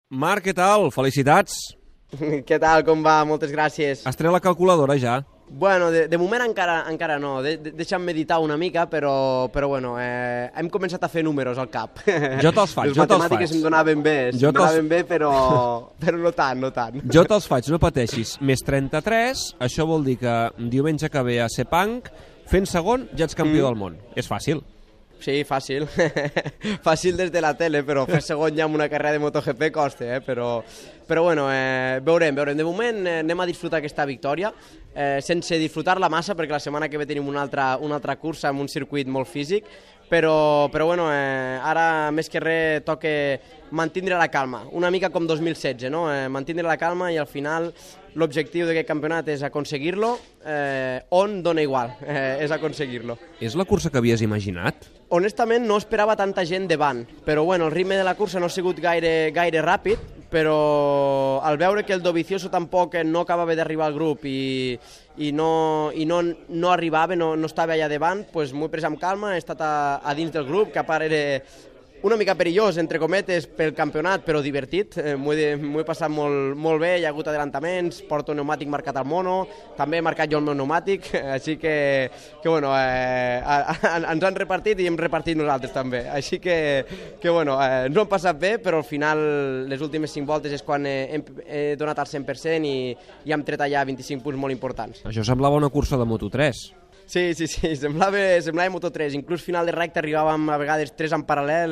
Marc, què tal? Felicitats. Què tal, com va? Moltes gràcies. Has tret la calculadora ja? Bueno, de moment encara no. Deixa'm meditar una mica, però bueno, hem començat a fer números al cap. Jo te'ls faig, Les matemàtiques em donaven bé, però no tant. Jo te'ls faig, no pateixis. Més 33, això vol dir que diumenge que ve a Sepang, fent segon, ja ets campió del món. És fàcil. Sí, fàcil. Fàcil des de la tele, però fer segon ja en una carrera de MotoGP costa, però bueno, veurem. De moment anem a disfrutar aquesta victòria, sense disfrutar-la massa, perquè la setmana que ve tenim una altra cursa amb un circuit molt físic, però bueno, ara més que res toca mantindre la calma, una mica com 2016, no? Mantindre la calma i al final l'objectiu d'aquest campionat és aconseguir-lo, on dona igual, és aconseguir-lo. És la cursa que havies imaginat? Honestament no esperava tanta gent davant, però bueno, el ritme de la cursa no ha sigut gaire ràpid, però al veure que el Dovizioso tampoc no acabava d'arribar al grup i no arribava, no estava allà davant, doncs m'ho he pres amb calma, he estat a dins del grup, que a part era una mica perillós, entre cometes, pel campionat, però divertit. M'ho he passat molt bé, hi ha hagut adelantaments, porto pneumàtic marcat al mono, també he marcat jo el meu pneumàtic, així que bueno, ens han repartit i hem repartit nosaltres també. Així que bueno, ens ho hem passat bé, però al final les últimes 5 voltes és quan he donat el 100% i hem tret allà 25 punts molt importants. Això semblava una cursa de Moto3. Sí, semblava Moto3, inclús final de recta arribàvem a vegades 3 en paral·lel,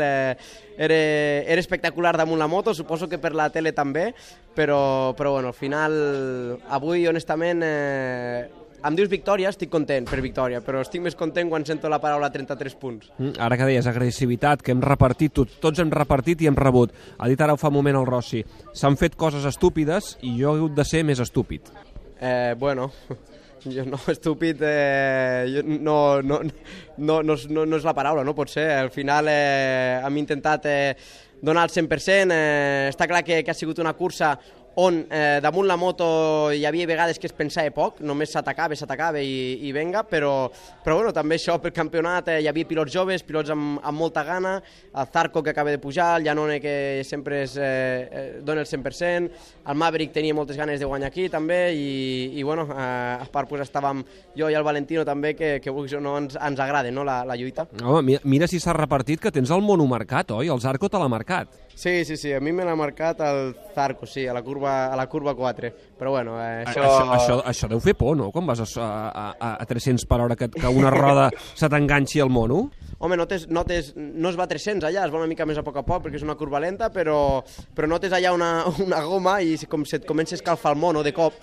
era espectacular damunt la moto, suposo que per la tele també, però bueno, al final, avui honestament, em dius victòria, estic content per victòria, però estic més content quan sento la paraula 33 punts. Ara que deies agressivitat, que hem repartit, tots hem repartit i hem rebut. Ha dit ara fa un moment el Rossi, s'han fet coses estúpides i jo he hagut de ser més estúpid. Bueno... Jo no, estúpid, no és la paraula, no pot ser. Al final hem intentat donar el 100%, està clar que ha sigut una cursa on damunt la moto hi havia vegades que es pensava poc, només s'atacava i venga, però bueno, també això per campionat hi havia pilots joves, pilots amb molta gana, el Zarco que acaba de pujar, el Iannone que sempre dona el 100%, el Maverick tenia moltes ganes de guanyar aquí també i bueno, a part pues, estàvem jo i el Valentino també que vulguis o no ens agrada, no, la lluita. Home, mira si s'ha repartit que tens el mono marcat, oi? El Zarco te l'ha marcat. Sí, a mi me l'ha marcat el Zarco, sí, a la curva 4, però bueno... Això deu fer por, no?, quan vas a 300 per hora que una roda se t'enganxi al mono? Home, no es va a 300 allà, es va una mica més a poc perquè és una curva lenta, però notes allà una goma i com se't comença a escalfar el mono de cop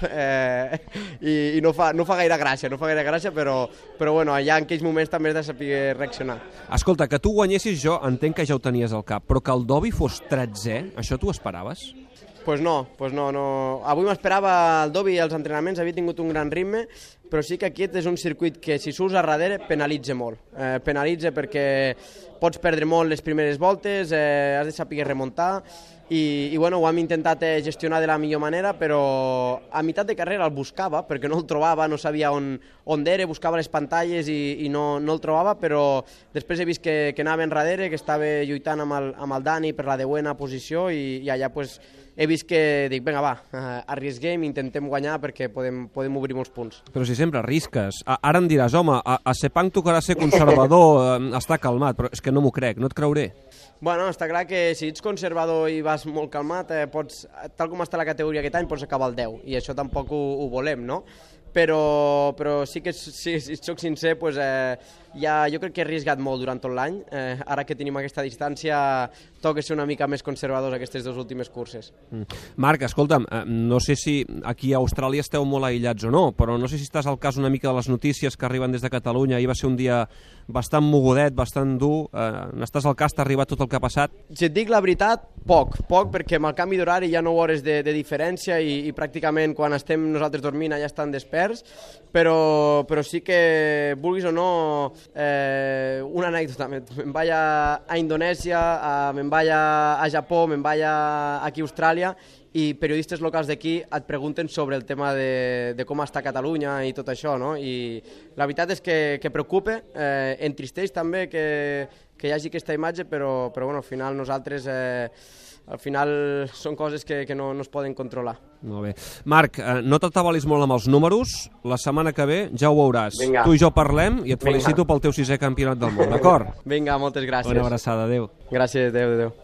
i no fa gaire gràcia, però bueno, allà en aquells moments també has de saber reaccionar. Escolta, que tu guanyessis jo entenc que ja ho tenies al cap, però que el Dovi fos 13è, això t'ho esperaves? Pues no. Avui m'esperava el Dovi i els entrenaments, havia tingut un gran ritme, però sí que aquest és un circuit que si surts a darrere penalitza molt. Penalitza perquè pots perdre molt les primeres voltes, has de saber remuntar i bueno, ho hem intentat gestionar de la millor manera, però a meitat de carrera el buscava perquè no el trobava, no sabia on era, buscava les pantalles i no el trobava, però després he vist que anava enrere, que estava lluitant amb el Dani per la 10a posició i allà pues, he vist que dic, vinga va, arriesguem, intentem guanyar perquè podem obrir molts punts. Però si sempre arrisques. Ara em diràs, home, a Sepang tocarà ser conservador, està calmat, però és que no m'ho crec, no et creuré. Bueno, està clar que si ets conservador i vas molt calmat, tal com està la categoria aquest any, pots acabar al 10, i això tampoc ho volem, no? Però sí que, si soc sincer, pues, jo crec que he arriscat molt durant tot l'any. Ara que tenim aquesta distància, toca ser una mica més conservadors aquestes 2 últimes curses. Marc, escolta'm, no sé si aquí a Austràlia esteu molt aïllats o no, però no sé si estàs al cas una mica de les notícies que arriben des de Catalunya. Ahir va ser un dia bastant mogudet, bastant dur. N'estàs al cas, t'ha arribat tot el que ha passat? Si et dic la veritat, poc, perquè amb el canvi d'horari hi ha 9 hores de diferència i pràcticament quan estem nosaltres dormint allà estan desperts, però sí que, vulguis o no, una anècdota, me'n vaig a Indonèsia, me'n vaig a Japó, me'n vaig aquí a Austràlia i periodistes locals d'aquí et pregunten sobre el tema de com està Catalunya i tot això, no? I la veritat és que preocupa, entristeix també que hi hagi aquesta imatge, però bueno, al final nosaltres al final són coses que no es poden controlar. Molt bé. Marc, no t'atabalis molt amb els números, la setmana que ve ja ho veuràs. Vinga. Tu i jo parlem i et felicito pel teu 6è campionat del món, d'acord? Vinga, moltes gràcies. Una abraçada, adéu. Gràcies, adéu.